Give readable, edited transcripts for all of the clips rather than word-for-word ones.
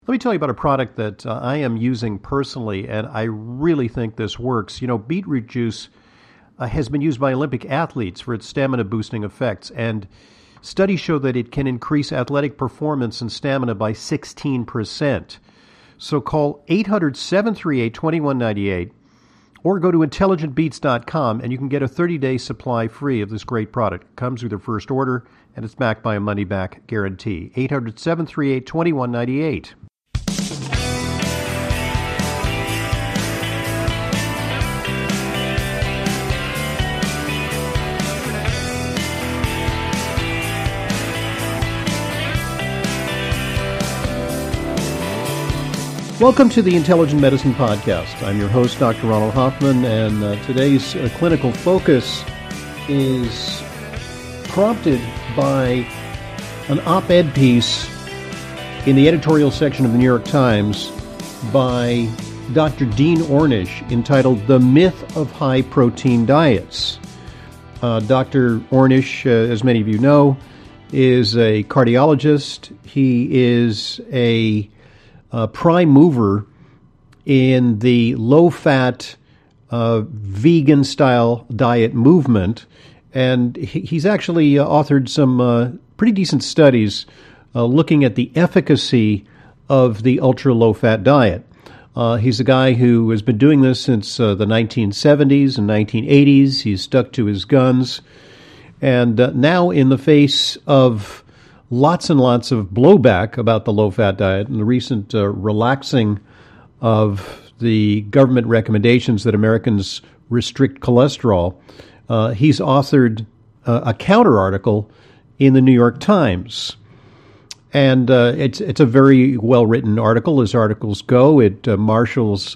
Let me tell you about a product that I am using personally, and I really think this works. You know, beetroot juice has been used by Olympic athletes for its stamina boosting effects, and studies show that it can increase athletic performance and stamina by 16%. So call 800-738-2198 or go to intelligentbeats.com and you can get a 30-day supply free of this great product. It comes with your first order, and it's backed by a money-back guarantee. 800-738-2198. Welcome to the Intelligent Medicine Podcast. I'm your host, Dr. Ronald Hoffman, and today's clinical focus is prompted by an op-ed piece in the editorial section of the New York Times by Dr. Dean Ornish entitled The Myth of High-Protein Diets. Dr. Ornish, as many of you know, is a cardiologist. He is a prime mover in the low-fat, vegan-style diet movement, and he's actually authored some pretty decent studies looking at the efficacy of the ultra-low-fat diet. He's a guy who has been doing this since the 1970s and 1980s. He's stuck to his guns, and now in the face of lots and lots of blowback about the low-fat diet and the recent relaxing of the government recommendations that Americans restrict cholesterol, he's authored a counter-article in the New York Times. And it's a very well-written article, as articles go. It marshals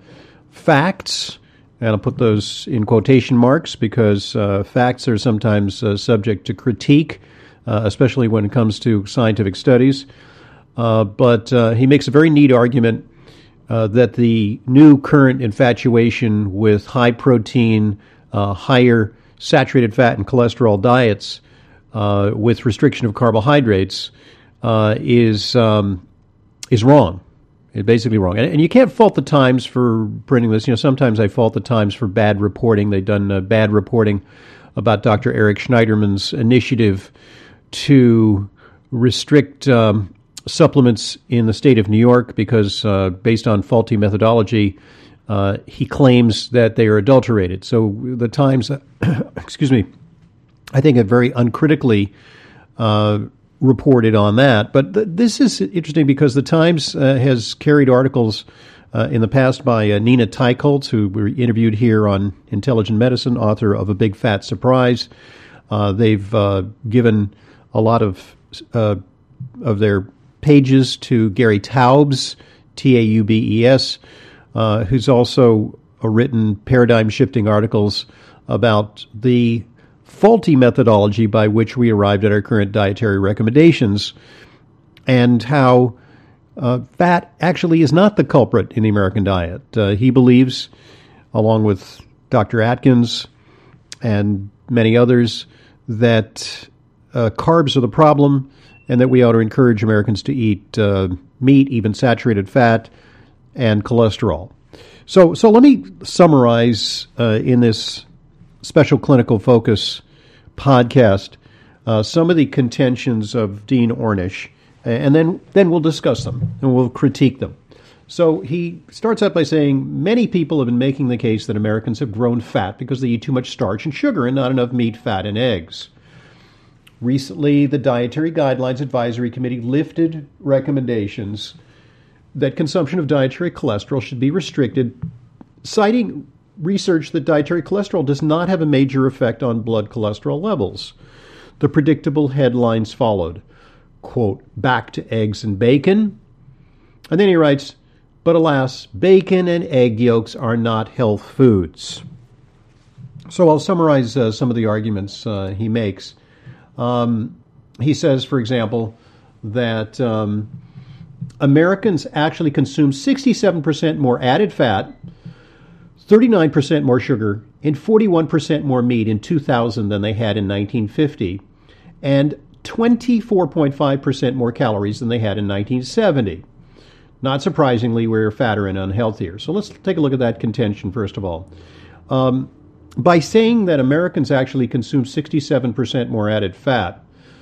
facts, and I'll put those in quotation marks because facts are sometimes subject to critique, especially when it comes to scientific studies. But he makes a very neat argument that the new current infatuation with high-protein, higher saturated fat and cholesterol diets with restriction of carbohydrates is wrong. It's basically wrong. And you can't fault the Times for printing this. You know, sometimes I fault the Times for bad reporting. They've done bad reporting about Dr. Eric Schneiderman's initiative to restrict supplements in the state of New York because, based on faulty methodology, he claims that they are adulterated. So the Times, excuse me, I think have very uncritically reported on that. But this is interesting because the Times has carried articles in the past by Nina Teicholz, who we interviewed here on Intelligent Medicine, author of A Big Fat Surprise. They've given a lot of their pages to Gary Taubes, Taubes, who's also written paradigm-shifting articles about the faulty methodology by which we arrived at our current dietary recommendations and how fat actually is not the culprit in the American diet. He believes, along with Dr. Atkins and many others, that carbs are the problem and that we ought to encourage Americans to eat meat, even saturated fat, and cholesterol. So let me summarize in this special clinical focus podcast some of the contentions of Dean Ornish, and then we'll discuss them and we'll critique them. So he starts out by saying many people have been making the case that Americans have grown fat because they eat too much starch and sugar and not enough meat, fat, and eggs. Recently, the Dietary Guidelines Advisory Committee lifted recommendations that consumption of dietary cholesterol should be restricted, citing research that dietary cholesterol does not have a major effect on blood cholesterol levels. The predictable headlines followed, quote, back to eggs and bacon. And then he writes, but alas, bacon and egg yolks are not health foods. So I'll summarize some of the arguments he makes. He says, for example, that Americans actually consume 67% more added fat, 39% more sugar, and 41% more meat in 2000 than they had in 1950, and 24.5% more calories than they had in 1970. Not surprisingly, we're fatter and unhealthier. So let's take a look at that contention first of all. By saying that Americans actually consume 67% more added fat,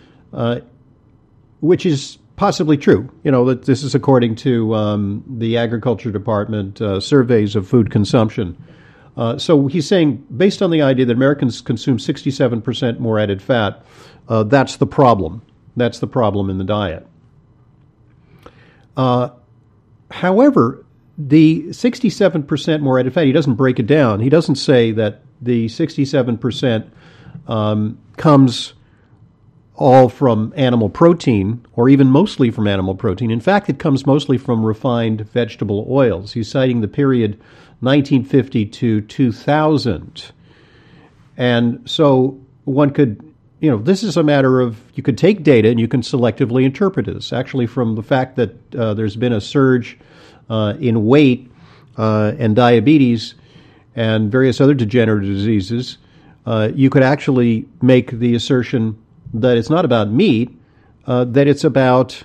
which is possibly true. That this is according to the Agriculture Department surveys of food consumption. So he's saying, based on the idea that Americans consume 67% more added fat, that's the problem. That's the problem in the diet. However, the 67% more added fat, he doesn't break it down. He doesn't say that the 67% comes all from animal protein, or even mostly from animal protein. In fact, it comes mostly from refined vegetable oils. He's citing the period 1950 to 2000. And so one could, this is a matter of, you could take data and you can selectively interpret this. Actually, from the fact that there's been a surge in weight and diabetes and various other degenerative diseases, you could actually make the assertion that it's not about meat, that it's about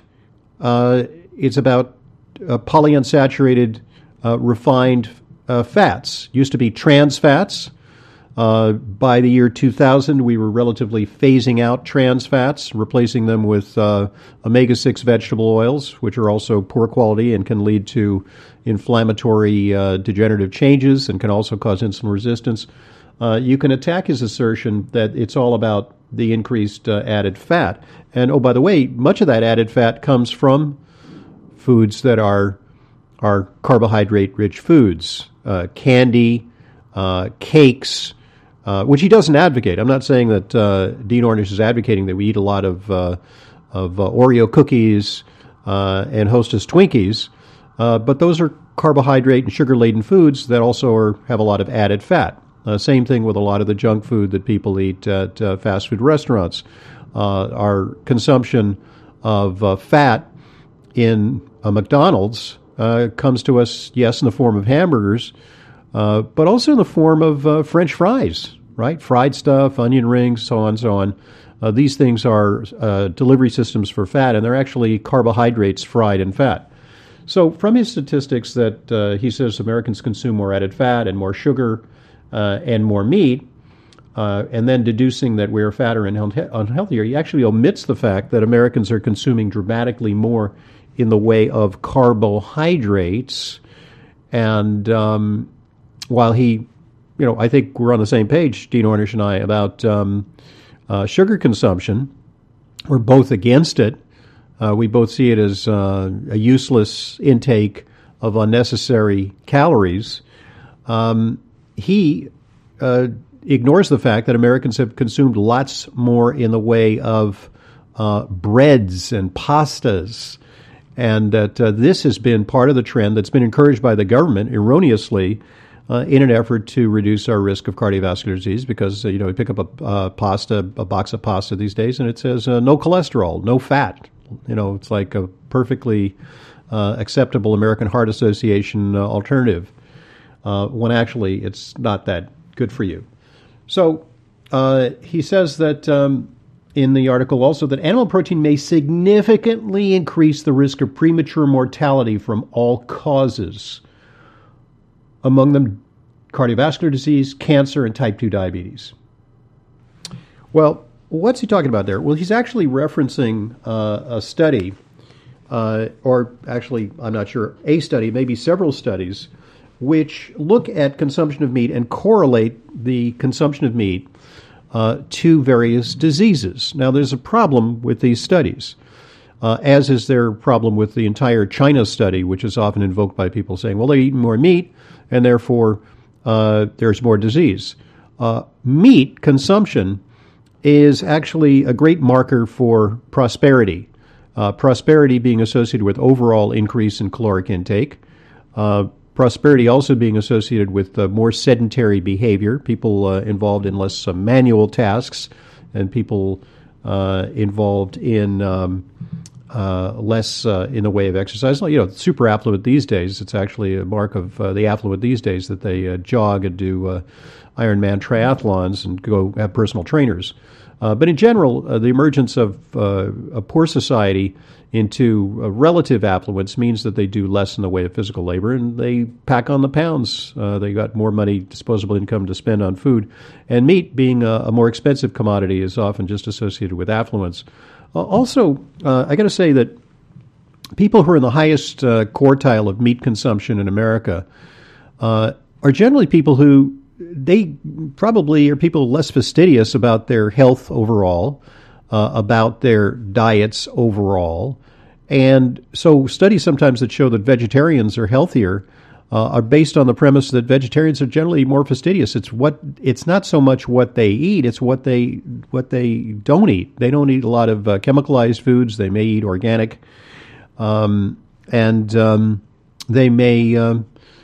polyunsaturated refined fats. Used to be trans fats. By the year 2000, we were relatively phasing out trans fats, replacing them with omega-6 vegetable oils, which are also poor quality and can lead to inflammatory degenerative changes and can also cause insulin resistance. You can attack his assertion that it's all about the increased added fat. And, oh, by the way, much of that added fat comes from foods that are carbohydrate-rich foods, candy, cakes, which he doesn't advocate. I'm not saying that Dean Ornish is advocating that we eat a lot of Oreo cookies and Hostess Twinkies, but those are carbohydrate and sugar-laden foods that also have a lot of added fat. Same thing with a lot of the junk food that people eat at fast food restaurants. Our consumption of fat in a McDonald's comes to us, yes, in the form of hamburgers, but also in the form of French fries, right? Fried stuff, onion rings, so on and so on. These things are delivery systems for fat, and they're actually carbohydrates fried in fat. So from his statistics that he says Americans consume more added fat and more sugar and more meat, and then deducing that we're fatter and unhealthier, he actually omits the fact that Americans are consuming dramatically more in the way of carbohydrates. And while he, I think we're on the same page, Dean Ornish and I, about sugar consumption, we're both against it. We both see it as a useless intake of unnecessary calories. He ignores the fact that Americans have consumed lots more in the way of breads and pastas, and that this has been part of the trend that's been encouraged by the government erroneously in an effort to reduce our risk of cardiovascular disease, because, we pick up a box of pasta these days, and it says no cholesterol, no fat. It's like a perfectly acceptable American Heart Association alternative, when actually it's not that good for you. So he says that in the article also that animal protein may significantly increase the risk of premature mortality from all causes, among them cardiovascular disease, cancer, and type 2 diabetes. Well, what's he talking about there? Well, he's actually referencing a study, or actually, I'm not sure, a study, maybe several studies, which look at consumption of meat and correlate the consumption of meat to various diseases. Now, there's a problem with these studies, as is their problem with the entire China study, which is often invoked by people saying, well, they eat more meat, and therefore there's more disease. Meat consumption is actually a great marker for prosperity. Prosperity being associated with overall increase in caloric intake. Prosperity also being associated with more sedentary behavior, people involved in less manual tasks, and people involved in less in the way of exercise. Super affluent these days, it's actually a mark of the affluent these days that they jog and do Ironman triathlons and go have personal trainers. But in general, the emergence of a poor society into relative affluence means that they do less in the way of physical labor and they pack on the pounds. They got more money, disposable income to spend on food. And meat, being a more expensive commodity, is often just associated with affluence. Also, I got to say that people who are in the highest quartile of meat consumption in America are generally people who they probably are people less fastidious about their health overall, about their diets overall. And so studies sometimes that show that vegetarians are healthier are based on the premise that vegetarians are generally more fastidious. It's not so much what they eat, it's what they don't eat. They don't eat a lot of chemicalized foods. They may eat organic, and they may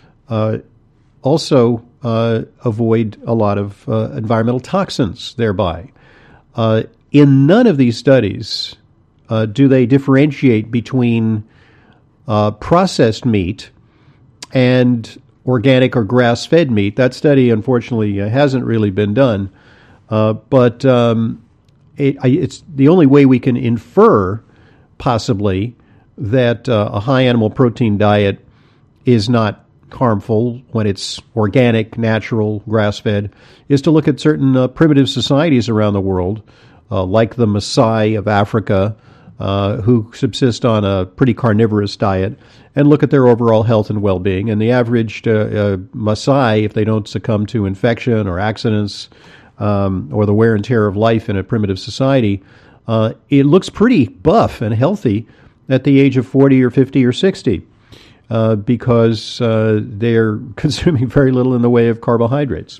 also avoid a lot of environmental toxins thereby. In none of these studies do they differentiate between processed meat and organic or grass-fed meat. That study, unfortunately, hasn't really been done. But it's the only way we can infer, possibly, that a high animal protein diet is not harmful when it's organic, natural, grass-fed, is to look at certain primitive societies around the world, like the Maasai of Africa, who subsist on a pretty carnivorous diet, and look at their overall health and well-being. And the average Maasai, if they don't succumb to infection or accidents or the wear and tear of life in a primitive society, it looks pretty buff and healthy at the age of 40 or 50 or 60 because they're consuming very little in the way of carbohydrates.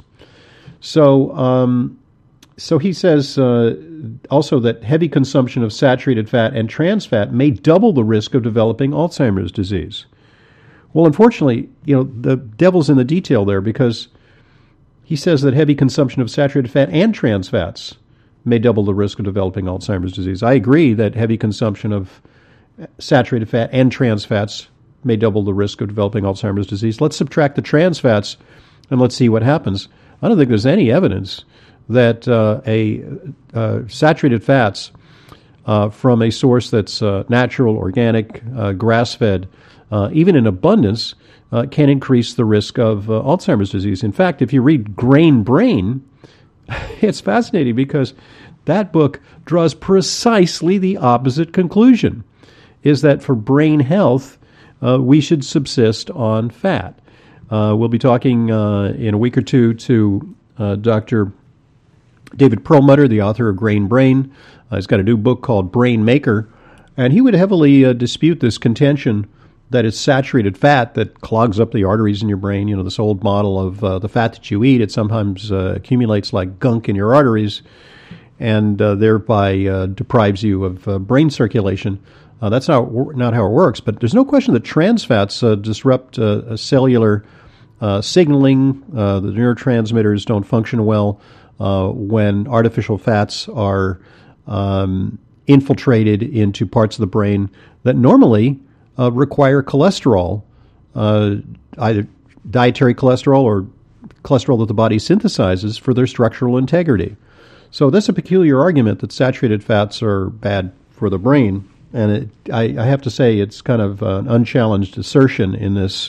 So he says also that heavy consumption of saturated fat and trans fat may double the risk of developing Alzheimer's disease. Well, unfortunately, the devil's in the detail there, because he says that heavy consumption of saturated fat and trans fats may double the risk of developing Alzheimer's disease. I agree that heavy consumption of saturated fat and trans fats may double the risk of developing Alzheimer's disease. Let's subtract the trans fats and let's see what happens. I don't think there's any evidence that saturated fats from a source that's natural, organic, grass-fed, even in abundance, can increase the risk of Alzheimer's disease. In fact, if you read Grain Brain, it's fascinating because that book draws precisely the opposite conclusion, is that for brain health, we should subsist on fat. We'll be talking in a week or two to Dr. David Perlmutter, the author of Grain Brain. He's got a new book called Brain Maker, and he would heavily dispute this contention that it's saturated fat that clogs up the arteries in your brain. This old model of the fat that you eat, it sometimes accumulates like gunk in your arteries and thereby deprives you of brain circulation. That's not how it works, but there's no question that trans fats disrupt cellular signaling. The neurotransmitters don't function well when artificial fats are infiltrated into parts of the brain that normally require cholesterol, either dietary cholesterol or cholesterol that the body synthesizes for their structural integrity. So that's a peculiar argument that saturated fats are bad for the brain, and I have to say it's kind of an unchallenged assertion in this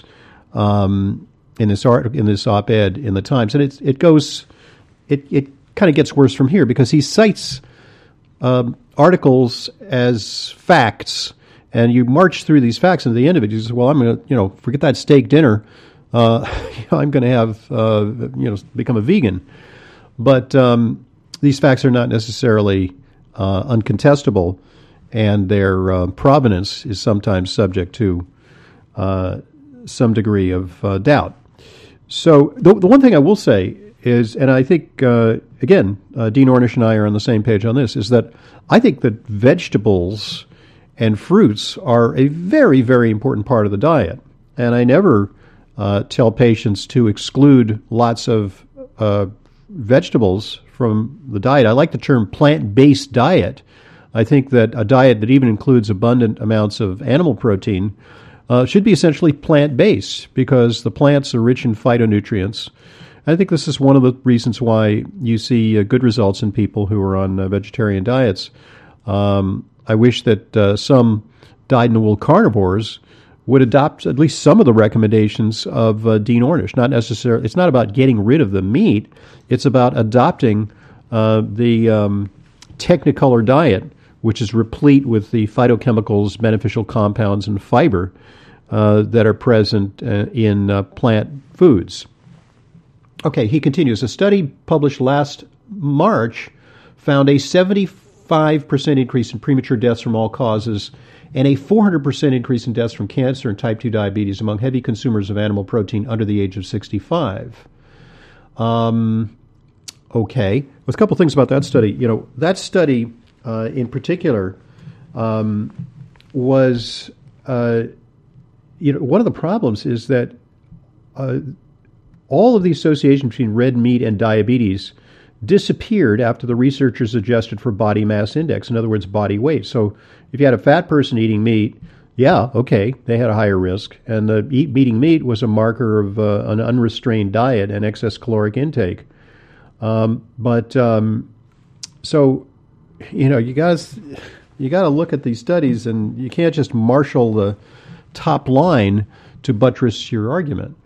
op-ed in the Times, and it kind of gets worse from here because he cites articles as facts, and you march through these facts, and at the end of it, he says, "Well, I'm going to, forget that steak dinner. I'm going to have, become a vegan." But these facts are not necessarily uncontestable, and their provenance is sometimes subject to some degree of doubt. So the one thing I will say is, and I think, again, Dean Ornish and I are on the same page on this, is that I think that vegetables and fruits are a very, very important part of the diet. And I never tell patients to exclude lots of vegetables from the diet. I like the term plant-based diet. I think that a diet that even includes abundant amounts of animal protein should be essentially plant-based because the plants are rich in phytonutrients. I think this is one of the reasons why you see good results in people who are on vegetarian diets. I wish that some dyed-in-the-wool carnivores would adopt at least some of the recommendations of Dean Ornish. Not necessarily. It's not about getting rid of the meat. It's about adopting the Technicolor diet, which is replete with the phytochemicals, beneficial compounds, and fiber that are present in plant foods. Okay, he continues. A study published last March found a 75% increase in premature deaths from all causes and a 400% increase in deaths from cancer and type 2 diabetes among heavy consumers of animal protein under the age of 65. Okay, there's a couple things about that study. You know, that study in particular was, one of the problems is that all of the association between red meat and diabetes disappeared after the researchers adjusted for body mass index, in other words, body weight. So if you had a fat person eating meat, yeah, okay, they had a higher risk. And eating meat was a marker of an unrestrained diet and excess caloric intake. So, you got to look at these studies, and you can't just marshal the top line to buttress your argument.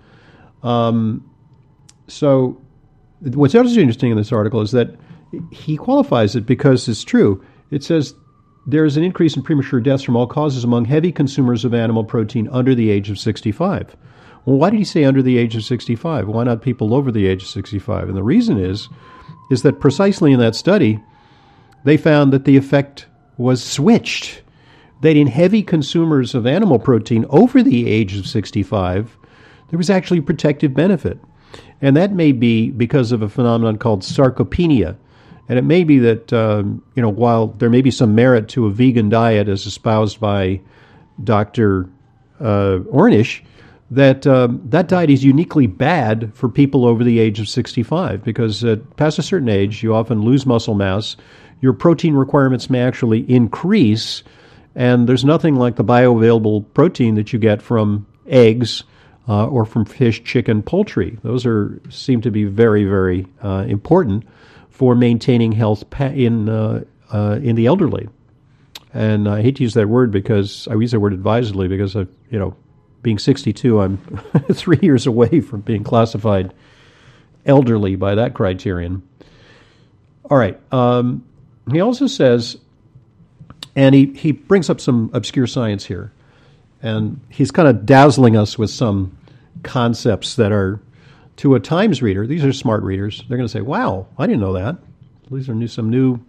So what's also interesting in this article is that he qualifies it because it's true. It says there is an increase in premature deaths from all causes among heavy consumers of animal protein under the age of 65. Well, why did he say under the age of 65? Why not people over the age of 65? And the reason is that precisely in that study, they found that the effect was switched. That in heavy consumers of animal protein over the age of 65, there was actually protective benefit. And that may be because of a phenomenon called sarcopenia. And it may be that, while there may be some merit to a vegan diet as espoused by Dr. Ornish, that diet is uniquely bad for people over the age of 65 because past a certain age, you often lose muscle mass. Your protein requirements may actually increase, and there's nothing like the bioavailable protein that you get from eggs or from fish, chicken, poultry. Those seem to be very, very important for maintaining health in the elderly. And I hate to use that word because I use that word advisedly because being 62, I'm 3 years away from being classified elderly by that criterion. All right. He also says, and he brings up some obscure science here, and he's kind of dazzling us with some concepts that are, to a Times reader, these are smart readers, they're going to say, wow, I didn't know that. These are some new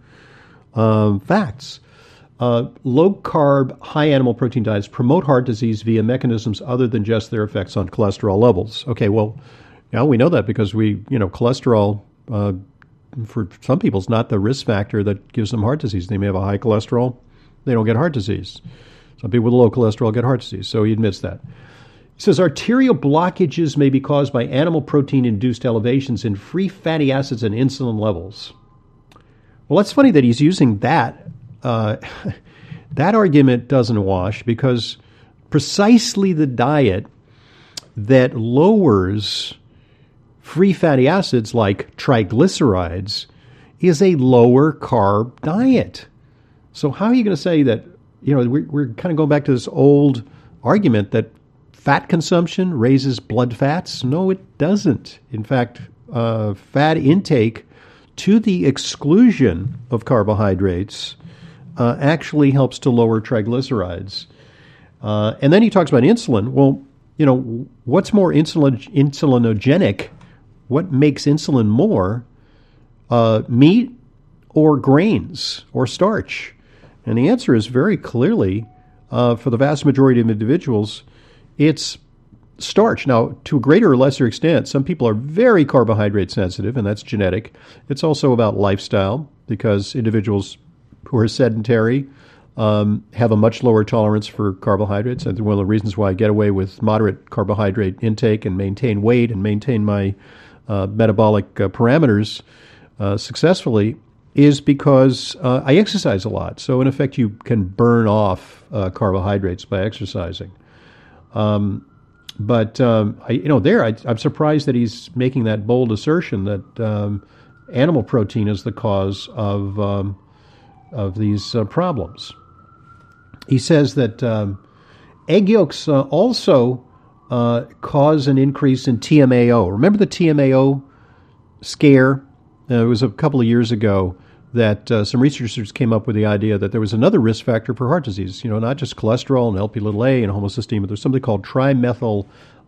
facts. Low-carb, high-animal protein diets promote heart disease via mechanisms other than just their effects on cholesterol levels. Okay, well, now we know that because cholesterol, for some people, is not the risk factor that gives them heart disease. They may have a high cholesterol. They don't get heart disease. Some people with low cholesterol get heart disease, so he admits that. He says arterial blockages may be caused by animal protein-induced elevations in free fatty acids and insulin levels. Well, that's funny that he's using that. That argument doesn't wash because precisely the diet that lowers free fatty acids like triglycerides is a lower carb diet. So how are you going to say that, we're kind of going back to this old argument that fat consumption raises blood fats? No, it doesn't. In fact, fat intake to the exclusion of carbohydrates actually helps to lower triglycerides. And then he talks about insulin. Well, what's more insulinogenic? What makes insulin more? Meat or grains or starch? And the answer is very clearly, for the vast majority of individuals, it's starch. Now, to a greater or lesser extent, some people are very carbohydrate sensitive, and that's genetic. It's also about lifestyle, because individuals who are sedentary have a much lower tolerance for carbohydrates. And one of the reasons why I get away with moderate carbohydrate intake and maintain weight and maintain my metabolic parameters successfully is because I exercise a lot. So in effect, you can burn off carbohydrates by exercising. I'm surprised that he's making that bold assertion that animal protein is the cause of these problems. He says that egg yolks also cause an increase in TMAO. Remember the TMAO scare? It was a couple of years ago that some researchers came up with the idea that there was another risk factor for heart disease. Not just cholesterol and Lp(a) and homocysteine, but there's something called trimethylamine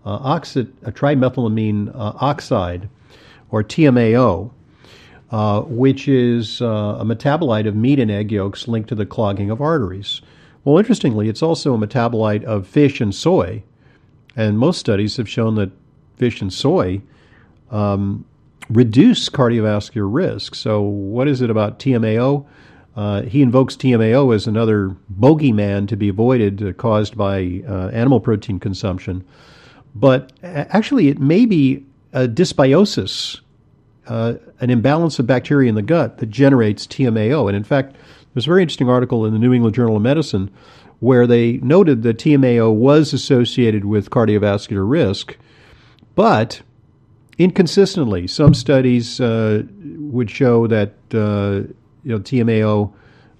oxide, or TMAO, which is a metabolite of meat and egg yolks linked to the clogging of arteries. Well, interestingly, it's also a metabolite of fish and soy, and most studies have shown that fish and soy reduce cardiovascular risk. So what is it about TMAO? He invokes TMAO as another bogeyman to be avoided, caused by animal protein consumption. But actually, it may be a dysbiosis, an imbalance of bacteria in the gut that generates TMAO. And in fact, there's a very interesting article in the New England Journal of Medicine where they noted that TMAO was associated with cardiovascular risk, but inconsistently. Some studies would show that TMAO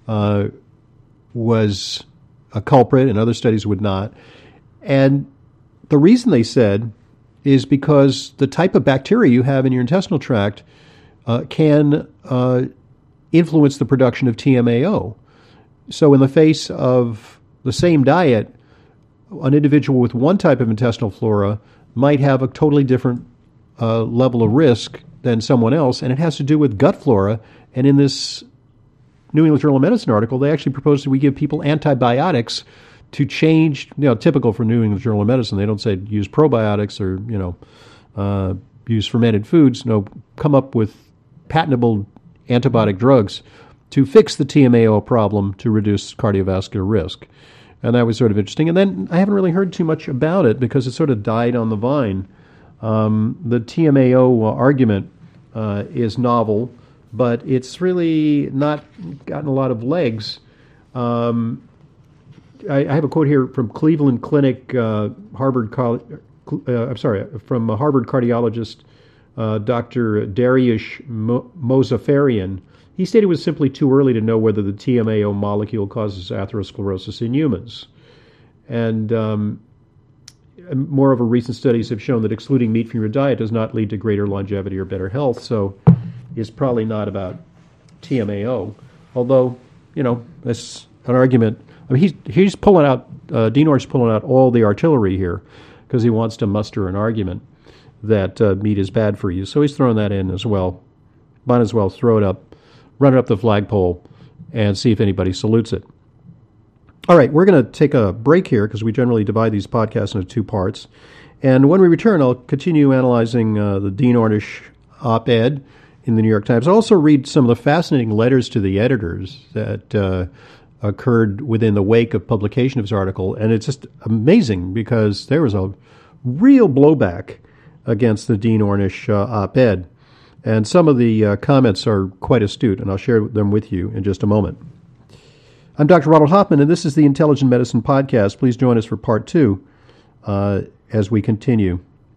was a culprit, and other studies would not. And the reason, they said, is because the type of bacteria you have in your intestinal tract can influence the production of TMAO. So in the face of the same diet, an individual with one type of intestinal flora might have a totally different level of risk than someone else, and it has to do with gut flora. And in this New England Journal of Medicine article, they actually proposed that we give people antibiotics to change, typical for New England Journal of Medicine. They don't say use probiotics or, use fermented foods. No, come up with patentable antibiotic drugs to fix the TMAO problem to reduce cardiovascular risk. And that was sort of interesting. And then I haven't really heard too much about it because it sort of died on the vine. The TMAO argument is novel, but it's really not gotten a lot of legs. I have a quote here from Cleveland Clinic, from Harvard cardiologist Dr. Dariush Mozaffarian. He stated it was simply too early to know whether the TMAO molecule causes atherosclerosis in humans. And moreover, recent studies have shown that excluding meat from your diet does not lead to greater longevity or better health, so it's probably not about TMAO. Although, that's an argument. I mean, he's pulling out, Dean Ornish pulling out all the artillery here because he wants to muster an argument that meat is bad for you. So he's throwing that in as well. Might as well throw it up, run it up the flagpole, and see if anybody salutes it. All right, we're going to take a break here because we generally divide these podcasts into two parts. And when we return, I'll continue analyzing the Dean Ornish op-ed in the New York Times. I'll also read some of the fascinating letters to the editors that occurred within the wake of publication of his article. And it's just amazing because there was a real blowback against the Dean Ornish op-ed. And some of the comments are quite astute, and I'll share them with you in just a moment. I'm Dr. Ronald Hoffman, and this is the Intelligent Medicine Podcast. Please join us for part 2 as we continue.